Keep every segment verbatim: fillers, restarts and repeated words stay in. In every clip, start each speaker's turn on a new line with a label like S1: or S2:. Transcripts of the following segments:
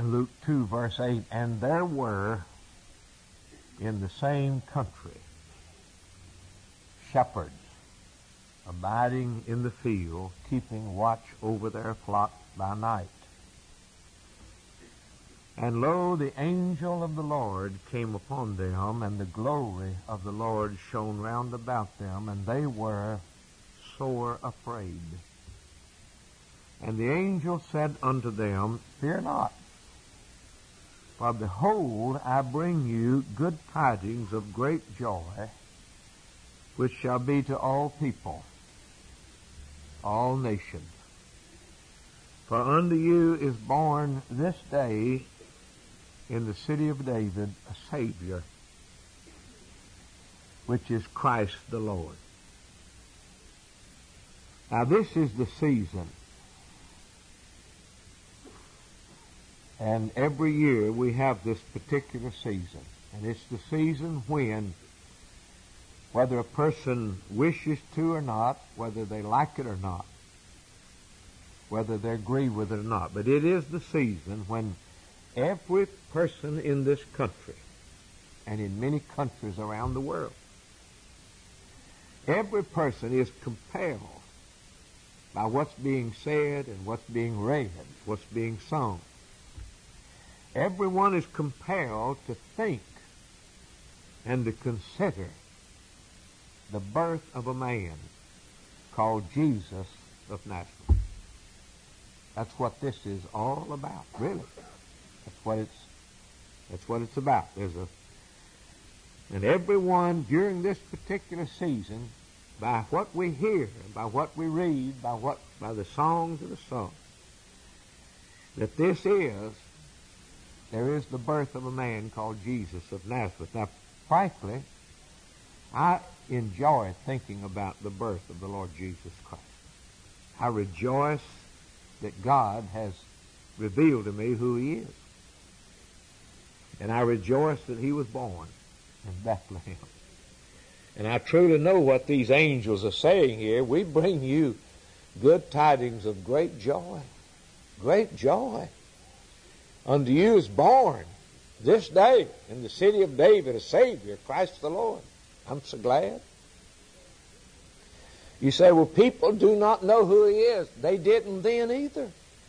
S1: Luke two, verse eight, and there were in the same country shepherds abiding in the field, keeping watch over their flock by night. And lo, the angel of the Lord came upon them, and the glory of the Lord shone round about them, and they were sore afraid. And the angel said unto them, Fear not, for behold, I bring you good tidings of great joy, which shall be to all people, all nations. For unto you is born this day in the city of David a Savior, which is Christ the Lord. Now this is the season. And every year we have this particular season. And it's the season when, whether a person wishes to or not, whether they like it or not, whether they agree with it or not, but it is the season when every person in this country, and in many countries around the world, every person is compelled by what's being said and what's being read, what's being sung. Everyone is compelled to think and to consider the birth of a man called Jesus of Nazareth. That's what this is all about, really. That's what it's that's what it's about. There's a and everyone during this particular season, by what we hear, by what we read, by what by the songs of the song, that this is there is the birth of a man called Jesus of Nazareth. Now, frankly, I enjoy thinking about the birth of the Lord Jesus Christ. I rejoice that God has revealed to me who He is. And I rejoice that He was born in Bethlehem. And I truly know what these angels are saying here. We bring you good tidings of great joy. Great joy. Unto you is born this day in the city of David a Savior, Christ the Lord. I'm so glad. You say, well, people do not know who He is. They didn't then either.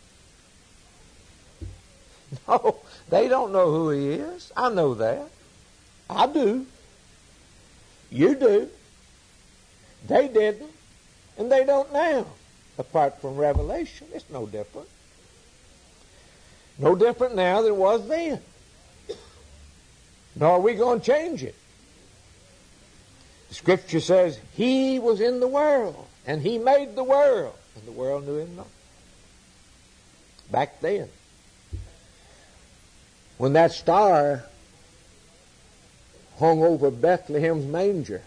S1: No, they don't know who He is. I know that. I do. You do. They didn't, and they don't now. Apart from Revelation, it's no different. No different now than it was then. Nor are we going to change it. The Scripture says, He was in the world, and He made the world, and the world knew Him not. Back then, when that star hung over Bethlehem's manger,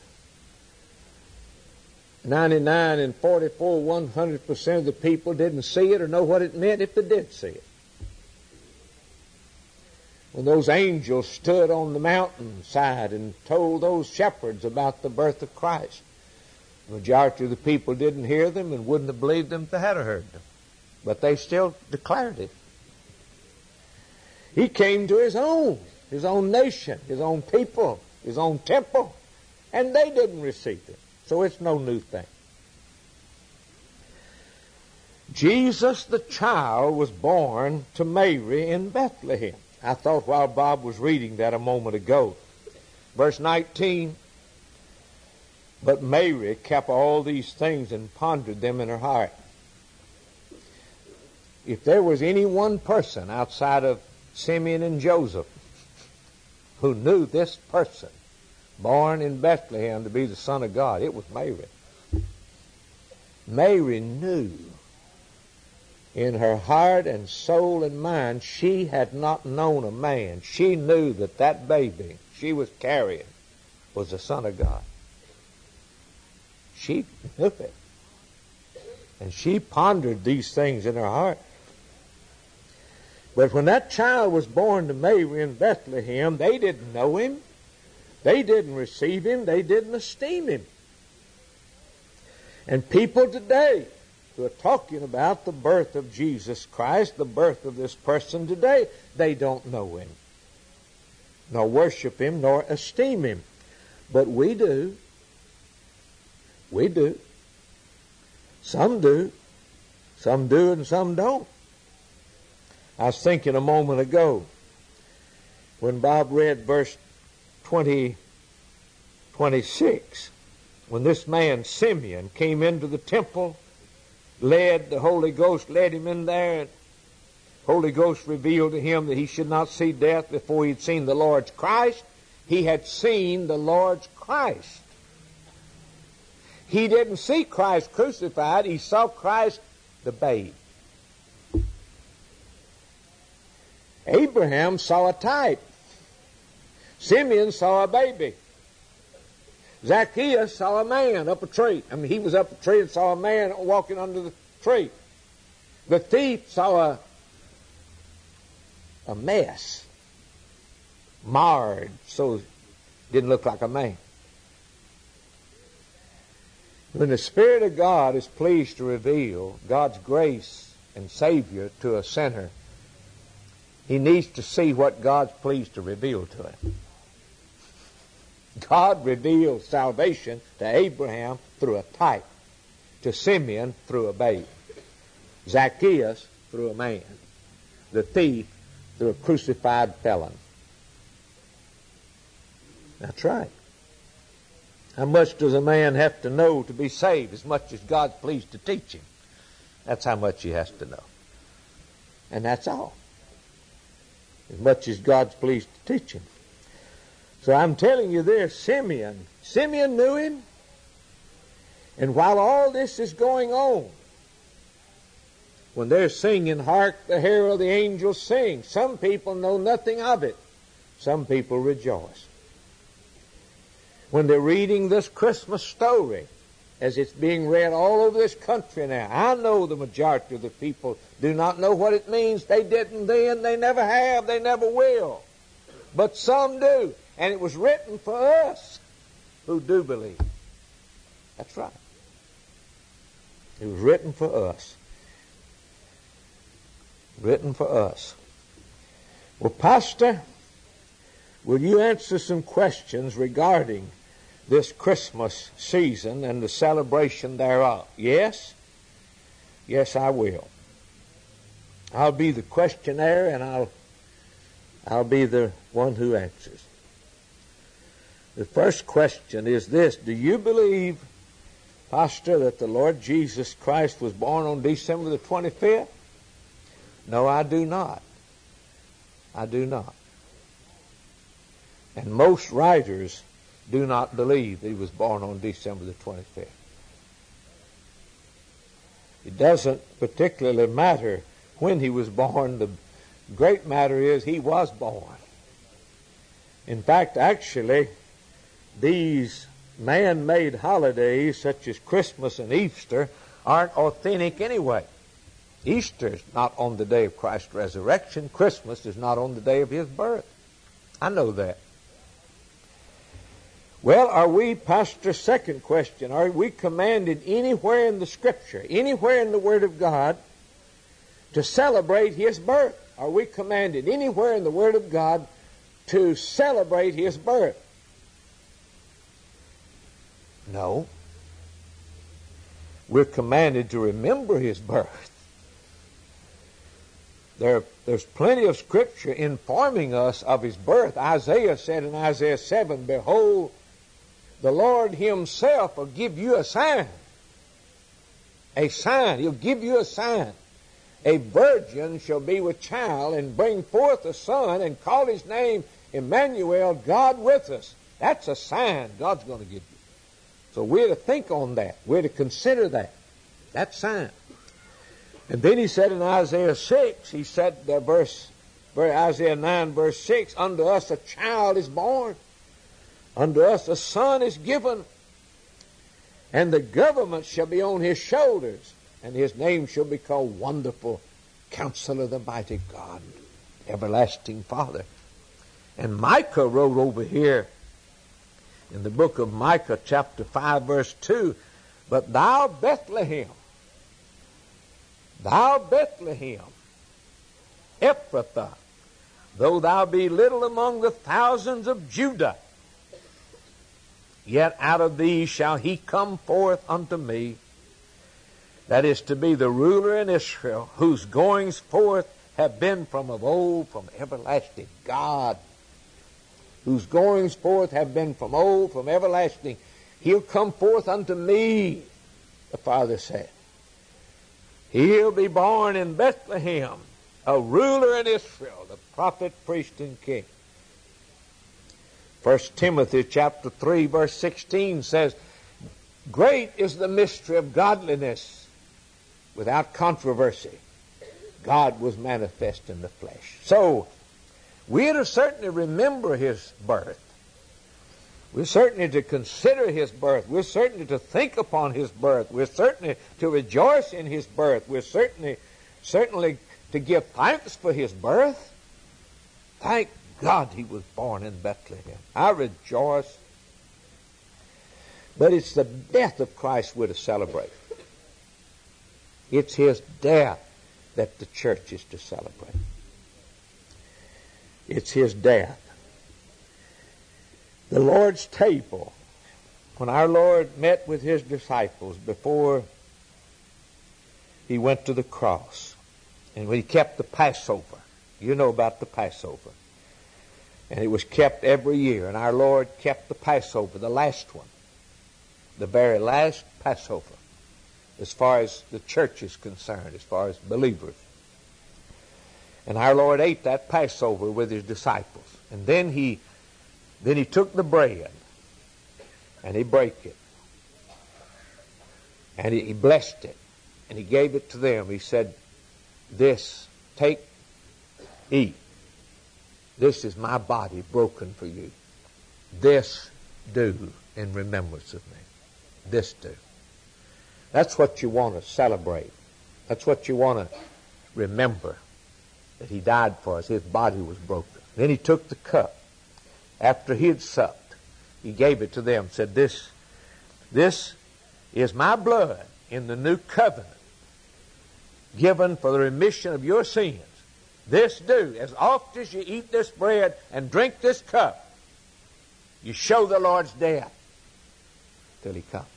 S1: ninety-nine and forty-four, one hundred percent of the people didn't see it or know what it meant if they did see it. When those angels stood on the mountainside and told those shepherds about the birth of Christ, the majority of the people didn't hear them and wouldn't have believed them if they had heard them. But they still declared it. He came to His own, His own nation, His own people, His own temple, and they didn't receive Him. So it's no new thing. Jesus the child was born to Mary in Bethlehem. I thought while Bob was reading that a moment ago. Verse nineteen, but Mary kept all these things and pondered them in her heart. If there was any one person outside of Simeon and Joseph who knew this person born in Bethlehem to be the Son of God, it was Mary. Mary knew in her heart and soul and mind, she had not known a man. She knew that that baby she was carrying was the Son of God. She knew it. And she pondered these things in her heart. But when that child was born to Mary in Bethlehem, they didn't know Him. They didn't receive Him. They didn't esteem Him. And people today who are talking about the birth of Jesus Christ, the birth of this person today. They don't know him, nor worship him, nor esteem him. But we do. We do. Some do. Some do and some don't. I was thinking a moment ago when Bob read verse twenty, twenty-six, when this man Simeon came into the temple, led, the Holy Ghost led him in there, and Holy Ghost revealed to him that he should not see death before he had seen the Lord's Christ. He had seen the Lord's Christ. He didn't see Christ crucified. He saw Christ the babe. Abraham saw a type. Simeon saw a baby. Zacchaeus saw a man up a tree. I mean, he was up a tree and saw a man walking under the tree. The thief saw a, a mess, marred, so it didn't look like a man. When the Spirit of God is pleased to reveal God's grace and Savior to a sinner, he needs to see what God's pleased to reveal to him. God revealed salvation to Abraham through a type, to Simeon through a babe, Zacchaeus through a man, the thief through a crucified felon. That's right. How much does a man have to know to be saved? As much as God's pleased to teach him. That's how much he has to know. And that's all. As much as God's pleased to teach him. So I'm telling you this, Simeon, Simeon knew him. And while all this is going on, when they're singing, "Hark the herald the angels sing," some people know nothing of it. Some people rejoice. When they're reading this Christmas story, as it's being read all over this country now, I know the majority of the people do not know what it means. They didn't then, they never have, they never will. But some do. And it was written for us who do believe. That's right. It was written for us. Written for us. Well, Pastor, will you answer some questions regarding this Christmas season and the celebration thereof? Yes? Yes, I will. I'll be the questionnaire and I'll I'll be the one who answers. The first question is this: do you believe, Pastor, that the Lord Jesus Christ was born on December the twenty-fifth? No, I do not. I do not. And most writers do not believe that he was born on December the twenty-fifth. It doesn't particularly matter when he was born. The great matter is he was born. In fact, actually, these man-made holidays such as Christmas and Easter aren't authentic anyway. Easter is not on the day of Christ's resurrection. Christmas is not on the day of his birth. I know that. Well, are we, Pastor, second question, are we commanded anywhere in the Scripture, anywhere in the Word of God, to celebrate his birth? Are we commanded anywhere in the Word of God to celebrate his birth? No. We're commanded to remember his birth. There, there's plenty of Scripture informing us of his birth. Isaiah said in Isaiah seven, "Behold, the Lord himself will give you a sign." A sign. He'll give you a sign. "A virgin shall be with child and bring forth a son and call his name Emmanuel, God with us." That's a sign God's going to give you. So we're to think on that. We're to consider that. That sign. And then he said in Isaiah six, he said, uh, verse, Isaiah nine, verse six, "Unto us a child is born, unto us a son is given, and the government shall be on his shoulders, and his name shall be called Wonderful Counselor, the Mighty God, Everlasting Father." And Micah wrote over here in the book of Micah, chapter five, verse two, "But thou, Bethlehem, Thou Bethlehem, Ephrathah, though thou be little among the thousands of Judah, yet out of thee shall he come forth unto me, that is to be the ruler in Israel, whose goings forth have been from of old, from everlasting. God, whose goings forth have been from old, from everlasting. He'll come forth unto me, the Father said. He'll be born in Bethlehem, a ruler in Israel, the prophet, priest, and king. First Timothy chapter three, verse sixteen says, great is the mystery of godliness. Without controversy, God was manifest in the flesh. So, we are to certainly remember his birth. We're certainly to consider his birth. We're certainly to think upon his birth. We're certainly to rejoice in his birth. We're certainly, certainly to give thanks for his birth. Thank God he was born in Bethlehem. I rejoice. But it's the death of Christ we're to celebrate. It's his death that the church is to celebrate. It's his death. The Lord's table, when our Lord met with his disciples before he went to the cross, and when he kept the Passover, you know about the Passover, and it was kept every year, and our Lord kept the Passover, the last one, the very last Passover, as far as the church is concerned, as far as believers. And our Lord ate that Passover with his disciples. And then he then he took the bread and he brake it. And he, he blessed it. And he gave it to them. He said, this, take, eat. This is my body broken for you. This do in remembrance of me. This do. That's what you want to celebrate. That's what you want to remember, that he died for us. His body was broken. Then he took the cup. After he had supped, he gave it to them, said, This, this is my blood in the new covenant, given for the remission of your sins. This do, as oft as you eat this bread and drink this cup, you show the Lord's death till he comes.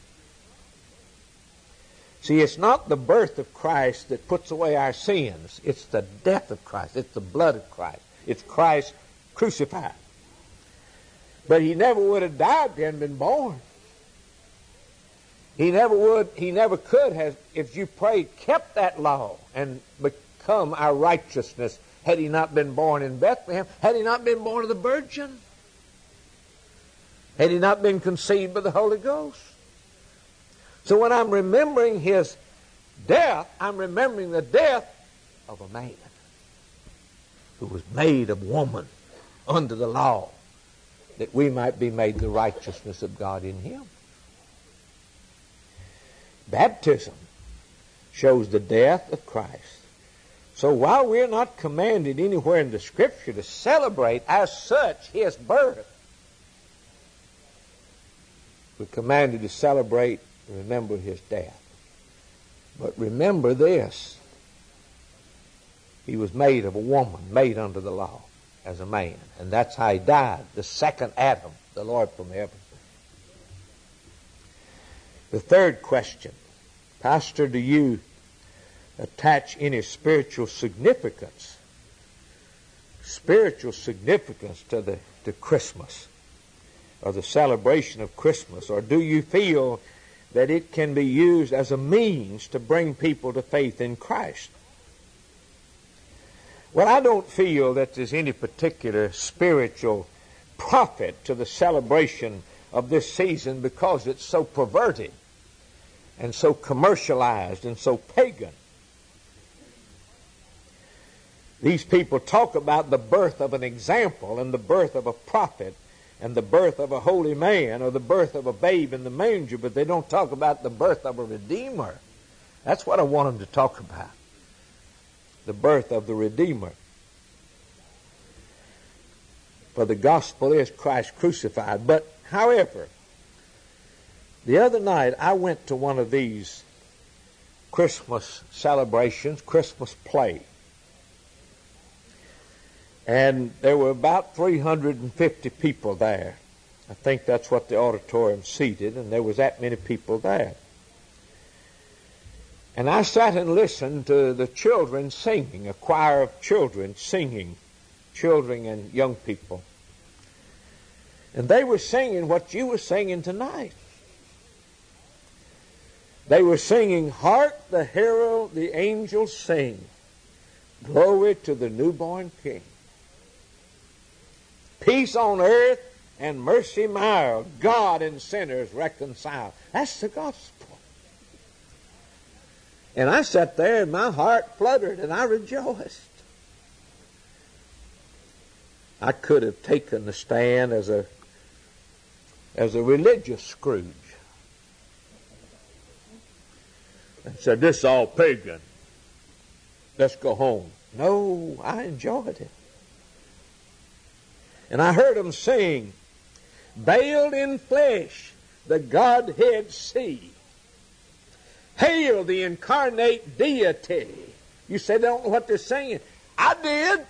S1: See, it's not the birth of Christ that puts away our sins. It's the death of Christ. It's the blood of Christ. It's Christ crucified. But he never would have died if he hadn't been born. He never would, he never could have, if you prayed, kept that law and become our righteousness had he not been born in Bethlehem, had he not been born of the Virgin, had he not been conceived by the Holy Ghost. So when I'm remembering his death, I'm remembering the death of a man who was made of woman under the law, that we might be made the righteousness of God in him. Baptism shows the death of Christ. So while we're not commanded anywhere in the Scripture to celebrate as such his birth, we're commanded to celebrate and remember his death. But remember this: he was made of a woman, made under the law as a man. And that's how he died, the second Adam, the Lord from heaven. The third question: Pastor, do you attach any spiritual significance, spiritual significance to the to Christmas, or the celebration of Christmas? Or do you feel that it can be used as a means to bring people to faith in Christ? Well, I don't feel that there's any particular spiritual profit to the celebration of this season because it's so perverted and so commercialized and so pagan. These people talk about the birth of an example and the birth of a prophet and the birth of a holy man or the birth of a babe in the manger, but they don't talk about the birth of a Redeemer. That's what I want them to talk about. The birth of the Redeemer. For the gospel is Christ crucified. But, however, the other night I went to one of these Christmas celebrations, Christmas play. And there were about three hundred fifty people there. I think that's what the auditorium seated, and there was that many people there. And I sat and listened to the children singing, a choir of children singing, children and young people. And they were singing what you were singing tonight. They were singing, "Hark the herald, the angels sing, glory to the newborn King. Peace on earth and mercy mild, God and sinners reconciled." That's the gospel. And I sat there and my heart fluttered and I rejoiced. I could have taken the stand as a as a religious Scrooge and said, "This is all pagan. Let's go home." No, I enjoyed it. And I heard them sing, "Veiled in flesh, the Godhead see. Hail the incarnate deity." You say they don't know what they're singing. I did.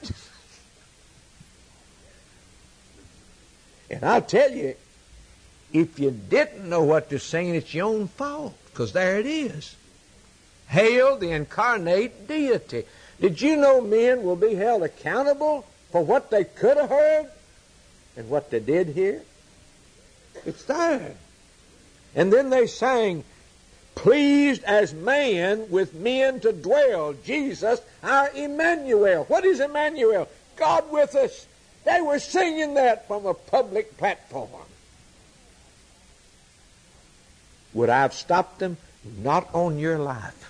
S1: And I'll tell you, if you didn't know what they're singing, it's your own fault, because there it is. Hail the incarnate deity. Did you know men will be held accountable for what they could have heard and what they did hear? It's there. And then they sang, "Pleased as man with men to dwell, Jesus our Emmanuel." What is Emmanuel? God with us. They were singing that from a public platform. Would I have stopped them? Not on your life.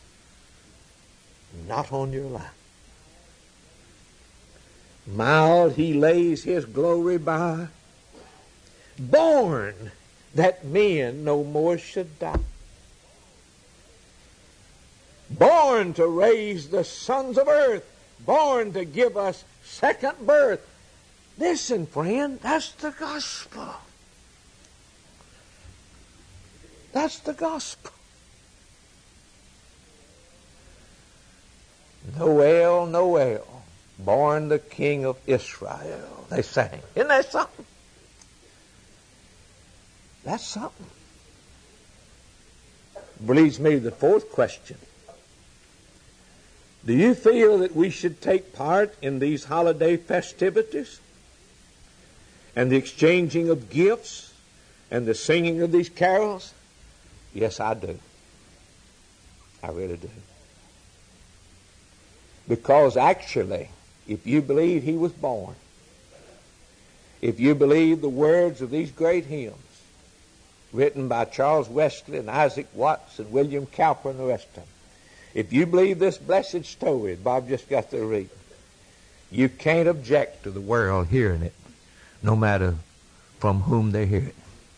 S1: Not on your life. Mild he lays his glory by, born that men no more should die. Born to raise the sons of earth, born to give us second birth. Listen, friend, that's the gospel. That's the gospel. Noel, Noel, born the King of Israel, they sang. Isn't that something? That's something. Leads me to the fourth question. Do you feel that we should take part in these holiday festivities and the exchanging of gifts and the singing of these carols? Yes, I do. I really do. Because actually, if you believe he was born, if you believe the words of these great hymns written by Charles Wesley and Isaac Watts and William Cowper and the rest of them, if you believe this blessed story Bob just got to read, you can't object to the world hearing it, no matter from whom they hear it.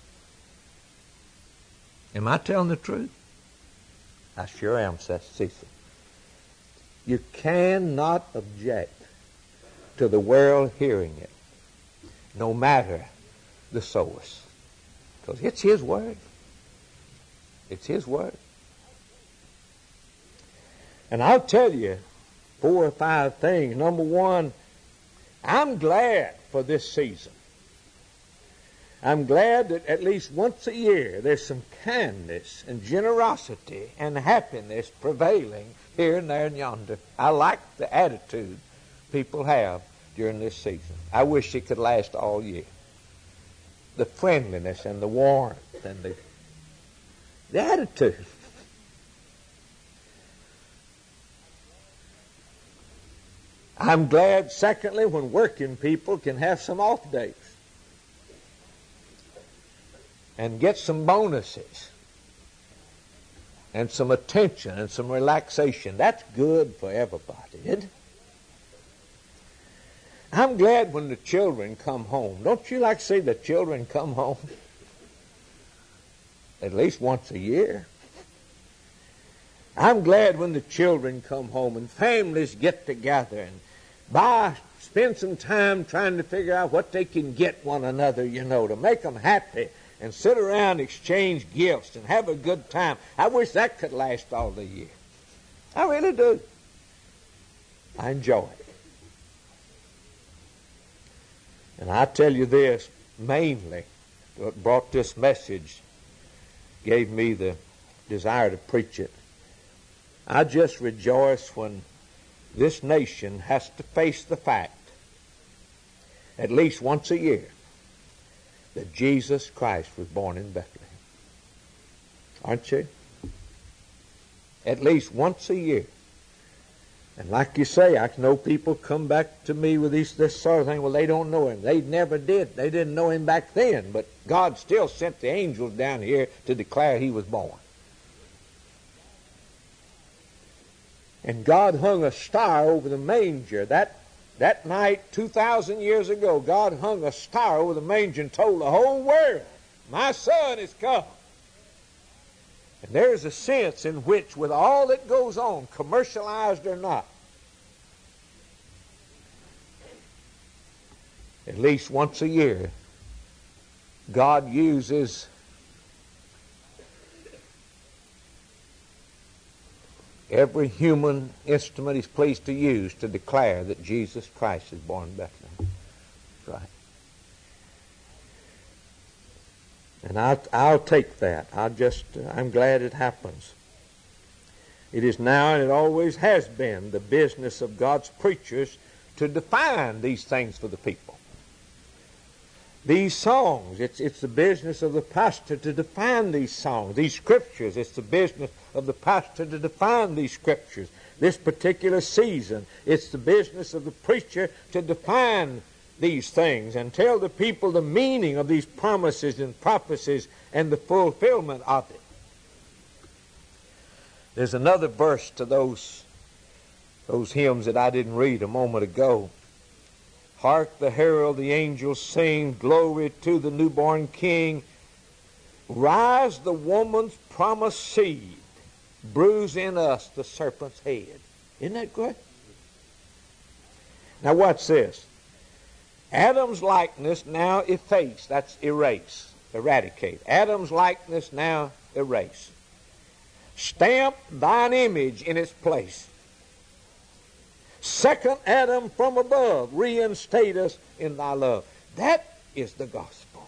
S1: Am I telling the truth? I sure am, says Cecil. You cannot object to the world hearing it, no matter the source. Because it's his word. It's his word. And I'll tell you four or five things. Number one, I'm glad for this season. I'm glad that at least once a year there's some kindness and generosity and happiness prevailing here and there and yonder. I like the attitude people have during this season. I wish it could last all year. The friendliness and the warmth and the, the attitude. I'm glad, secondly, when working people can have some off days and get some bonuses and some attention and some relaxation. That's good for everybody, isn't it? I'm glad when the children come home. Don't you like to see the children come home? At least once a year. I'm glad when the children come home and families get together and buy, spend some time trying to figure out what they can get one another, you know, to make them happy and sit around and exchange gifts and have a good time. I wish that could last all the year. I really do. I enjoy it. And I tell you this, mainly, what brought this message, gave me the desire to preach it. I just rejoice when this nation has to face the fact, at least once a year, that Jesus Christ was born in Bethlehem. Aren't you? At least once a year. And like you say, I know people come back to me with these, this sort of thing. Well, they don't know him. They never did. They didn't know him back then. But God still sent the angels down here to declare he was born. And God hung a star over the manger. That, that night, two thousand years ago, God hung a star over the manger and told the whole world, my son is come. And there's a sense in which, with all that goes on, commercialized or not, at least once a year, God uses every human instrument he's pleased to use to declare that Jesus Christ is born in Bethlehem. That's right. And I'll, I'll take that. I'll just, uh, I'm glad it happens. It is now, and it always has been, the business of God's preachers to define these things for the people. These songs, it's, it's the business of the pastor to define these songs. These scriptures, it's the business of the pastor to define these scriptures. This particular season, it's the business of the preacher to define these things and tell the people the meaning of these promises and prophecies and the fulfillment of it. There's another verse to those, those hymns that I didn't read a moment ago. Hark the herald, the angels sing, glory to the newborn King. Rise the woman's promised seed, bruise in us the serpent's head. Isn't that great? Now watch this. Adam's likeness now efface. That's erase, eradicate. Adam's likeness now erase. Stamp thine image in its place. Second Adam from above, reinstate us in thy love. That is the gospel.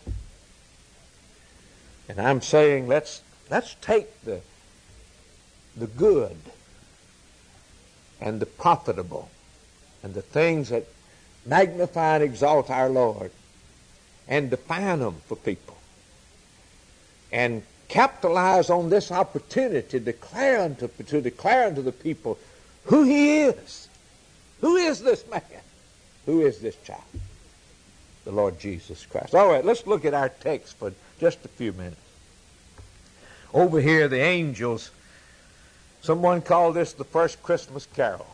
S1: And I'm saying let's let's take the the good and the profitable and the things that magnify and exalt our Lord and define them for people. And capitalize on this opportunity to declare unto, to declare unto the people who he is. Who is this man? Who is this child? The Lord Jesus Christ. All right, let's look at our text for just a few minutes. Over here, the angels, someone called this the first Christmas carol.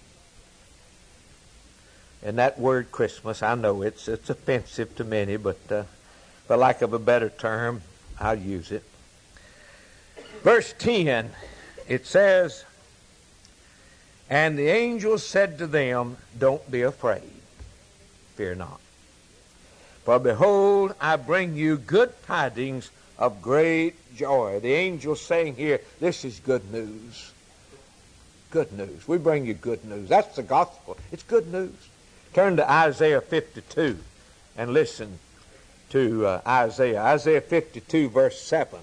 S1: And that word Christmas, I know it's it's offensive to many, but uh, for lack of a better term, I'll use it. Verse ten, it says, and the angel said to them, don't be afraid, fear not. For behold, I bring you good tidings of great joy. The angel saying here, this is good news. Good news. We bring you good news. That's the gospel. It's good news. Turn to Isaiah fifty-two and listen to uh, Isaiah. Isaiah fifty-two, verse seven.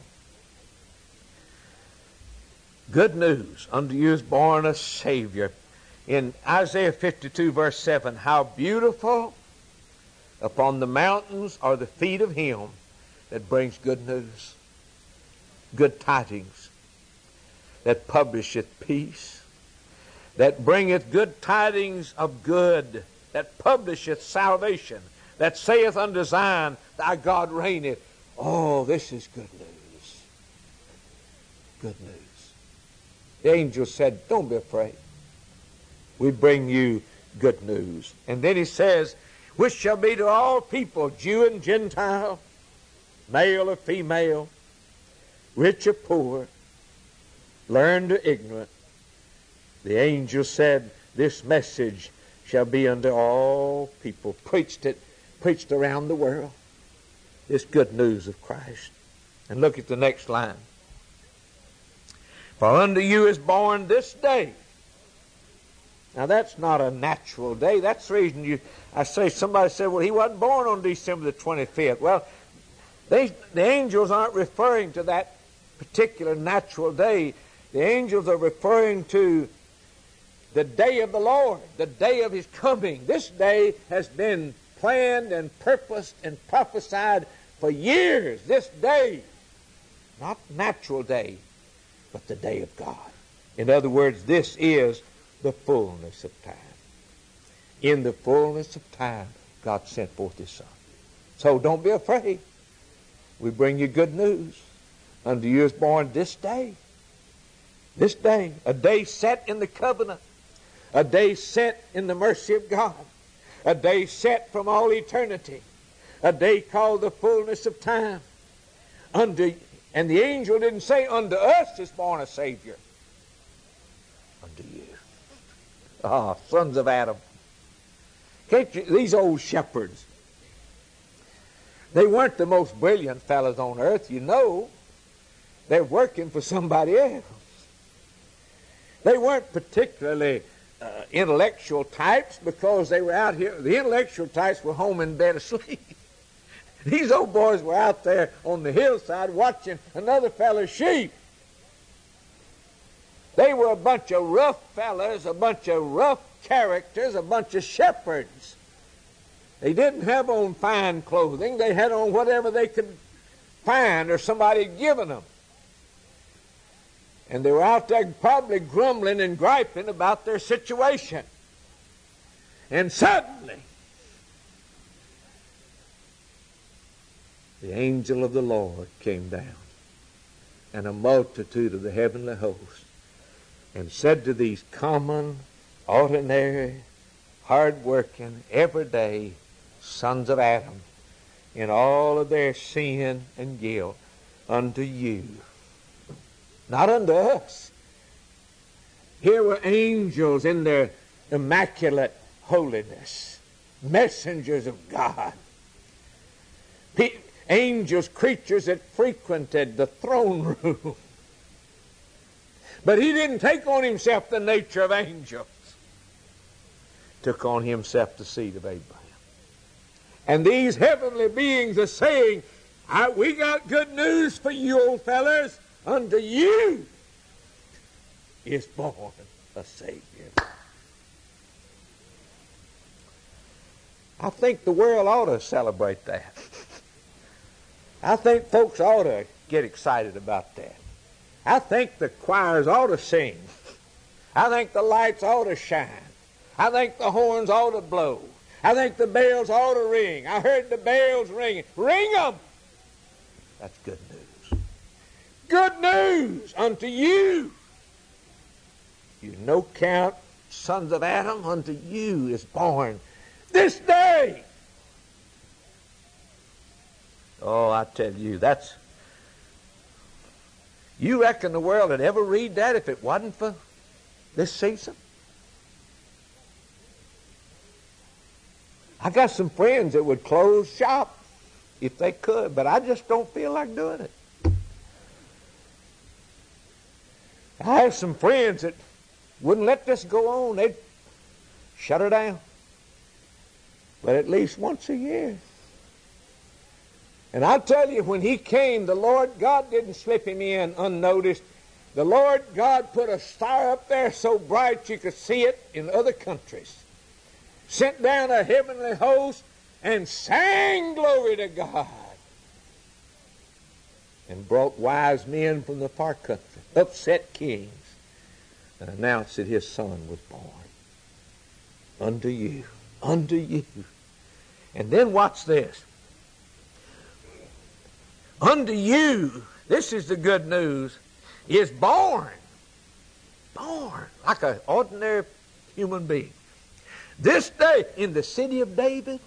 S1: Good news, unto you is born a Savior. In Isaiah fifty-two, verse seven, how beautiful upon the mountains are the feet of him that brings good news, good tidings, that publisheth peace, that bringeth good tidings of good, that publisheth salvation, that saith unto Zion, thy God reigneth. Oh, this is good news. Good news. The angel said, don't be afraid. We bring you good news. And then he says, which shall be to all people, Jew and Gentile, male or female, rich or poor, learned or ignorant. The angel said, this message shall be unto all people. Preached it, preached around the world. this good news of Christ. And look at the next line. For unto you is born this day. Now that's not a natural day. That's the reason you, I say, somebody said, well, he wasn't born on December the twenty-fifth. Well, they, the angels aren't referring to that particular natural day. The angels are referring to the day of the Lord, the day of His coming. This day has been planned and purposed and prophesied for years. This day, not natural day, but the day of God. In other words, this is the fullness of time. In the fullness of time, God sent forth His Son. So don't be afraid. We bring you good news. Unto you is born this day. This day, a day set in the covenant. A day set in the mercy of God. A day set from all eternity. A day called the fullness of time. Unto, and the angel didn't say, unto us is born a Savior. Unto you. Ah, sons of Adam. Can't you, these old shepherds, they weren't the most brilliant fellows on earth, you know. They're working for somebody else. They weren't particularly uh, intellectual types because they were out here. The intellectual types were home in bed asleep. These old boys were out there on the hillside watching another fellow's sheep. They were a bunch of rough fellas, a bunch of rough characters, a bunch of shepherds. They didn't have on fine clothing. They had on whatever they could find or somebody had given them. And they were out there probably grumbling and griping about their situation. And suddenly, the angel of the Lord came down, and a multitude of the heavenly host, and said to these common, ordinary, hard-working, everyday sons of Adam, in all of their sin and guilt, unto you. Not unto us. Here were angels in their immaculate holiness, messengers of God. Pe- angels, creatures that frequented the throne room. But He didn't take on Himself the nature of angels. Took on Himself the seed of Abraham. And these heavenly beings are saying, I, we got good news for you, old fellas. Unto you is born a Savior. I think the world ought to celebrate that. I think folks ought to get excited about that. I think the choirs ought to sing. I think the lights ought to shine. I think the horns ought to blow. I think the bells ought to ring. I heard the bells ringing. Ring them! That's good news. Good news unto you. You no count sons of Adam, unto you is born this day. Oh, I tell you, that's... You reckon the world would ever read that if it wasn't for this season? I got some friends that would close shop if they could, but I just don't feel like doing it. I have some friends that wouldn't let this go on. They'd shut her down. But at least once a year. And I'll tell you, when He came, the Lord God didn't slip Him in unnoticed. The Lord God put a star up there so bright you could see it in other countries. Sent down a heavenly host and sang glory to God. And brought wise men from the far country, upset kings, and announced that His Son was born. Unto you, unto you. And then watch this. Unto you, this is the good news, is born. Born, like an ordinary human being. This day, in the city of David.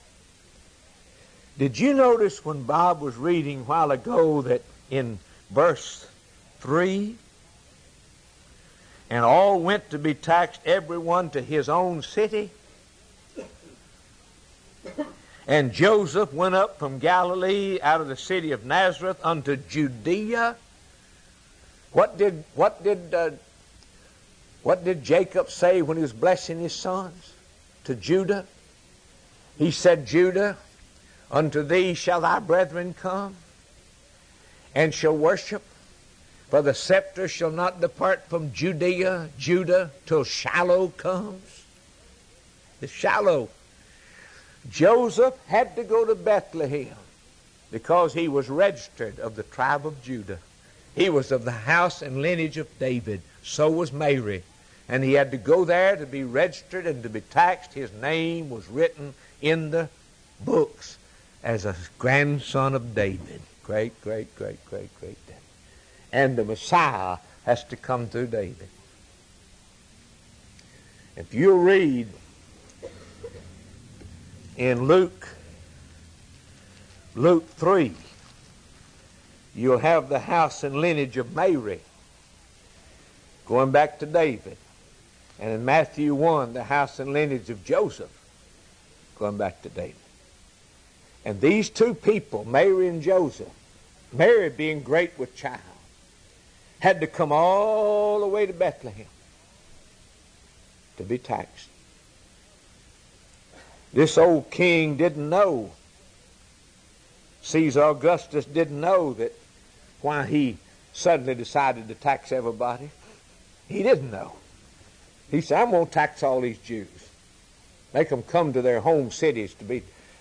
S1: Did you notice when Bob was reading a while ago that in verse three, and all went to be taxed, everyone to his own city? And Joseph went up from Galilee out of the city of Nazareth unto Judea. What did what did uh, what did Jacob say when he was blessing his sons to Judah? He said, Judah, unto thee shall thy brethren come, and shall worship. For the scepter shall not depart from Judea, Judah, till Shiloh comes. The Shiloh. Joseph had to go to Bethlehem because he was registered of the tribe of Judah. He was of the house and lineage of David. So was Mary. And he had to go there to be registered and to be taxed. His name was written in the books as a grandson of David. Great, great, great, great, great David. And the Messiah has to come through David. If you read in Luke, Luke three, you'll have the house and lineage of Mary going back to David. And in Matthew one, the house and lineage of Joseph going back to David. And these two people, Mary and Joseph, Mary being great with child, had to come all the way to Bethlehem to be taxed. This old king didn't know, Caesar Augustus didn't know that why he suddenly decided to tax everybody. He didn't know. He said, I'm going to tax all these Jews. Make them come to their home cities to be.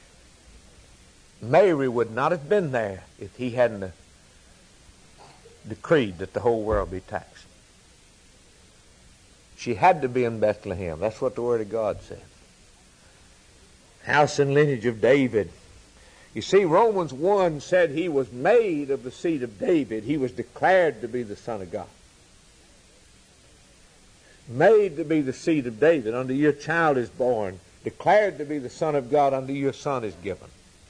S1: Mary would not have been there if he hadn't decreed that the whole world be taxed. She had to be in Bethlehem. That's what the Word of God said. House and lineage of David. You see, Romans one said he was made of the seed of David. He was declared to be the Son of God. Made to be the seed of David. Unto your child is born. Declared to be the Son of God. Unto your son is given.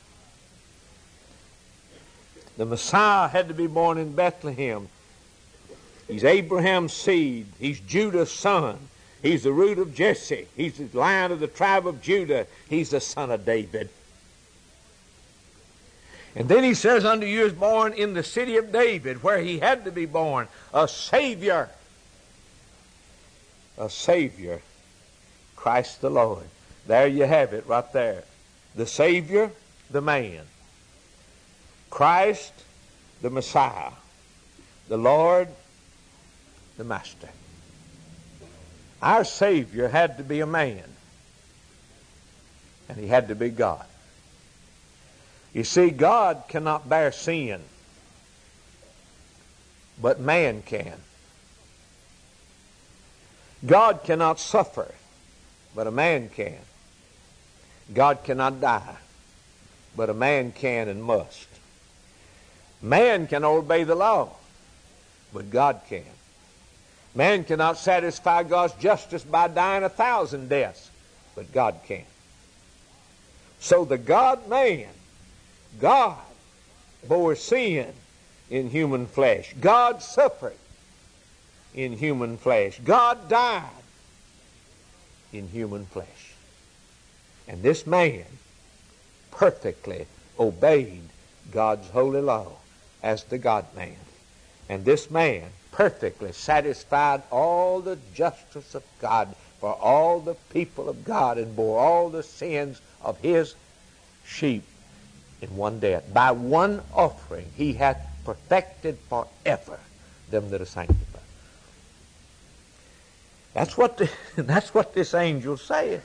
S1: The Messiah had to be born in Bethlehem. He's Abraham's seed. He's Judah's son. He's the root of Jesse. He's the lion of the tribe of Judah. He's the son of David. And then he says, unto you is born in the city of David, where he had to be born, a Savior. A Savior. Christ the Lord. There you have it right there. The Savior, the man. Christ, the Messiah. The Lord, the Master. Our Savior had to be a man. And he had to be God. You see, God cannot bear sin. But man can. God cannot suffer. But a man can. God cannot die. But a man can and must. Man can obey the law, but God can. Man cannot satisfy God's justice by dying a thousand deaths, but God can. So the God-man, God bore sin in human flesh. God suffered in human flesh. God died in human flesh. And this man perfectly obeyed God's holy law as the God-man. And this man perfectly satisfied all the justice of God for all the people of God and bore all the sins of his sheep in one death. By one offering he hath perfected forever them that are sanctified. That's what the, that's what this angel said.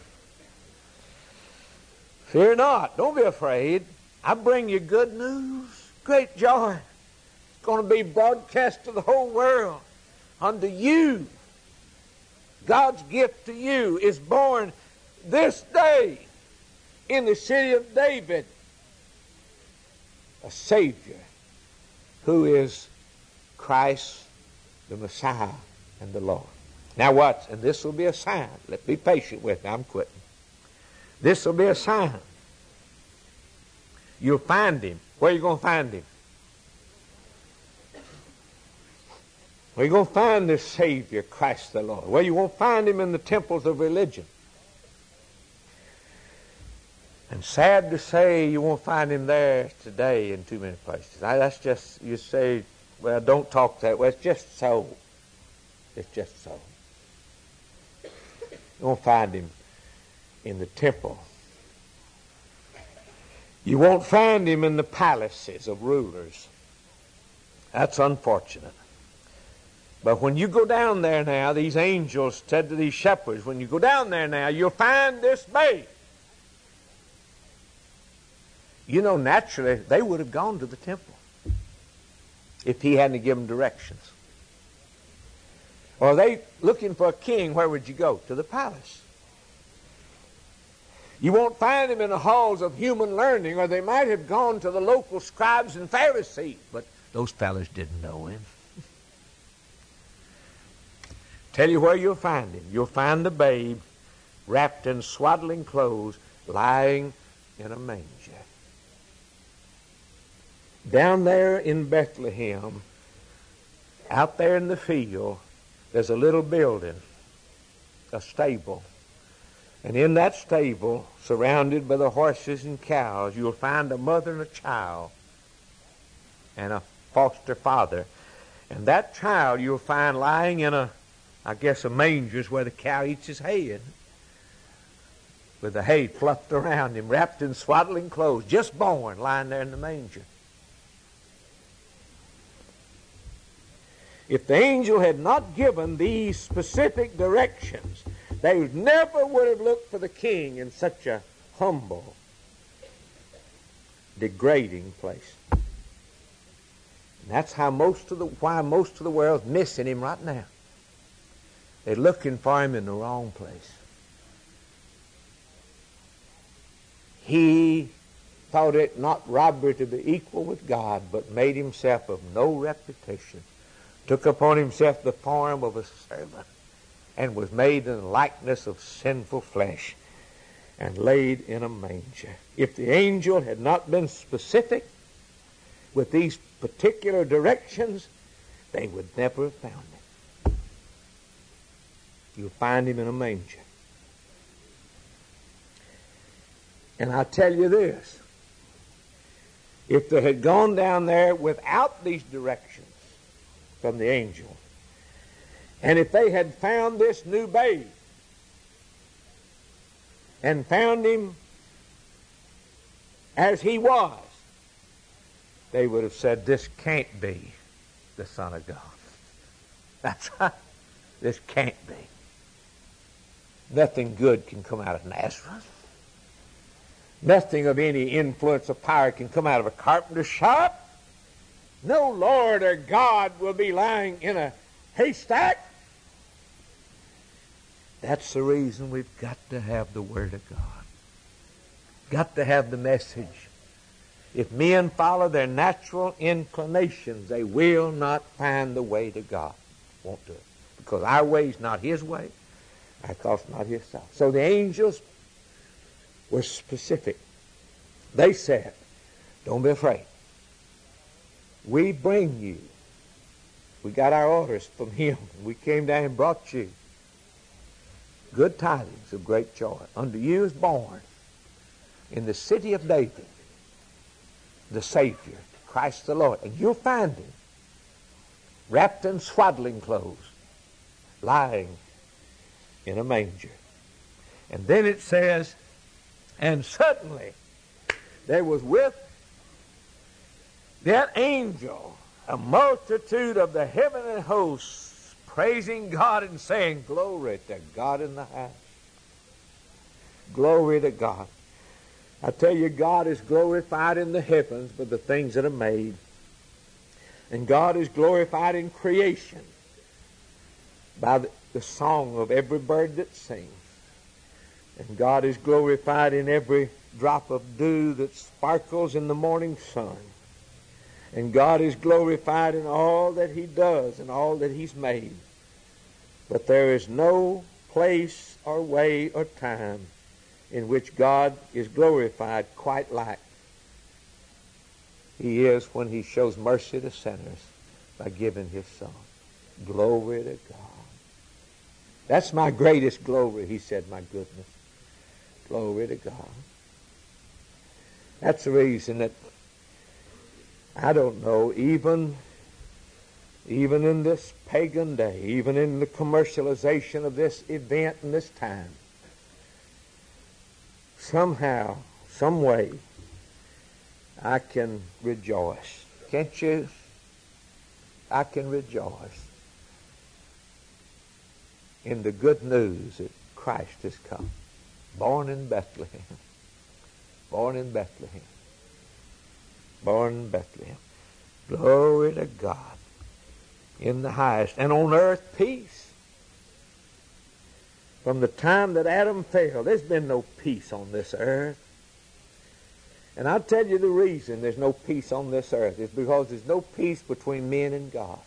S1: Fear not. Don't be afraid. I bring you good news. Great joy. It's going to be broadcast to the whole world. Unto you, God's gift to you is born this day in the city of David. A Savior who is Christ, the Messiah, and the Lord. Now watch, and this will be a sign. Let's be patient with me. I'm quitting. This will be a sign. You'll find him. Where are you going to find him? Where are you going to find this Savior, Christ the Lord? Well, you won't find him in the temples of religion. And sad to say, you won't find him there today in too many places. I, that's just, you say, well, don't talk that way. It's just so. It's just so. You won't find him in the temple. You won't find him in the palaces of rulers. That's unfortunate. But when you go down there now, these angels said to these shepherds, when you go down there now, you'll find this babe. You know, naturally, they would have gone to the temple if he hadn't given directions. Or are they looking for a king? Where would you go? To the palace. You won't find him in the halls of human learning, or they might have gone to the local scribes and Pharisees, but those fellows didn't know him. Tell you where you'll find him. You'll find the babe wrapped in swaddling clothes, lying in a manger. Down there in Bethlehem, out there in the field, there's a little building, a stable. And in that stable, surrounded by the horses and cows, you'll find a mother and a child and a foster father. And that child you'll find lying in a, I guess a manger is where the cow eats his hay, with the hay fluffed around him, wrapped in swaddling clothes, just born, lying there in the manger. If the angel had not given these specific directions, they never would have looked for the king in such a humble, degrading place. And that's how most of the why most of the world's missing him right now. They're looking for him in the wrong place. He thought it not robbery to be equal with God, but made himself of no reputation, took upon himself the form of a servant, and was made in the likeness of sinful flesh, and laid in a manger. If the angel had not been specific with these particular directions, they would never have found him. You'll find him in a manger. And I tell you this, if they had gone down there without these directions from the angel, and if they had found this new babe and found him as he was, they would have said, this can't be the Son of God. That's right. This can't be. Nothing good can come out of Nazareth. Nothing of any influence or power can come out of a carpenter's shop. No Lord or God will be lying in a haystack. That's the reason we've got to have the Word of God. Got to have the message. If men follow their natural inclinations, they will not find the way to God. Won't do it. Because our way is not His way. Our thoughts not His thoughts. So the angels were specific. They said, don't be afraid. We bring you. We got our orders from Him. We came down and brought you good tidings of great joy. Unto you is born in the city of David the Savior, Christ the Lord. And you'll find Him wrapped in swaddling clothes, lying in a manger. And then it says, and suddenly there was with that angel a multitude of the heavenly hosts praising God and saying, glory to God in the highest. Glory to God. I tell you, God is glorified in the heavens by the things that are made. And God is glorified in creation by the, the song of every bird that sings. And God is glorified in every drop of dew that sparkles in the morning sun. And God is glorified in all that He does and all that He's made. But there is no place or way or time in which God is glorified quite like He is when He shows mercy to sinners by giving His Son. Glory to God. That's my greatest glory, he said, my goodness. Glory to God. That's the reason that, I don't know, even, even in this pagan day, even in the commercialization of this event and this time, somehow, some way, I can rejoice. Can't you? I can rejoice in the good news that Christ has come, born in Bethlehem, born in Bethlehem, born in Bethlehem. Glory to God in the highest, and on earth peace. From the time that Adam fell, there's been no peace on this earth. And I'll tell you the reason there's no peace on this earth is because there's no peace between men and God.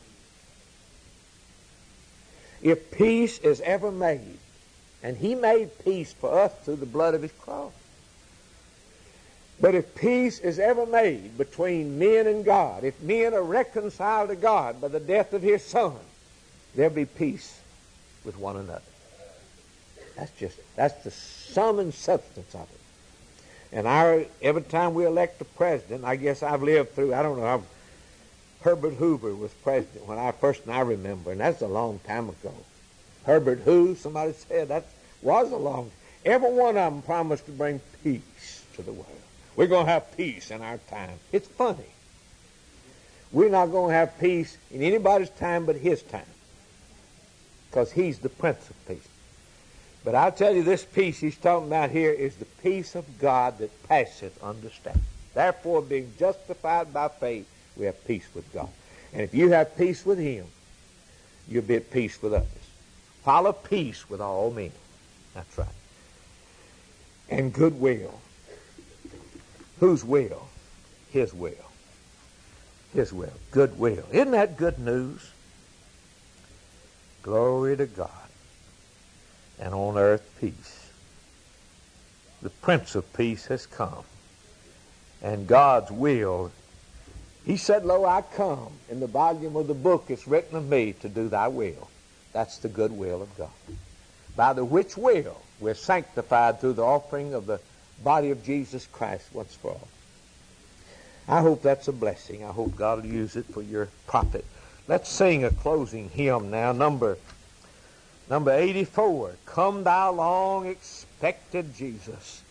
S1: If peace is ever made, and He made peace for us through the blood of His cross, but if peace is ever made between men and God, if men are reconciled to God by the death of His Son, there'll be peace with one another. That's just, that's the sum and substance of it. And our, every time we elect a president, I guess I've lived through, I don't know, I've, Herbert Hoover was president when I first, and I remember, and that's a long time ago. Herbert who, somebody said, that was a long, every one of them promised to bring peace to the world. We're going to have peace in our time. It's funny. We're not going to have peace in anybody's time but His time, because He's the Prince of Peace. But I'll tell you, this peace He's talking about here is the peace of God that passeth understanding. Therefore, being justified by faith, we have peace with God. And if you have peace with Him, you'll be at peace with others. Follow peace with all men. That's right. And goodwill. Whose will? His will. His will. Goodwill. Isn't that good news? Glory to God. And on earth peace. The Prince of Peace has come. And God's will, He said, Lo, I come. In the volume of the book it's written of me to do thy will. That's the good will of God. By the which will we're sanctified through the offering of the body of Jesus Christ once for all. I hope that's a blessing. I hope God will use it for your profit. Let's sing a closing hymn now, number Number eighty-four, Come Thou Long Expected Jesus.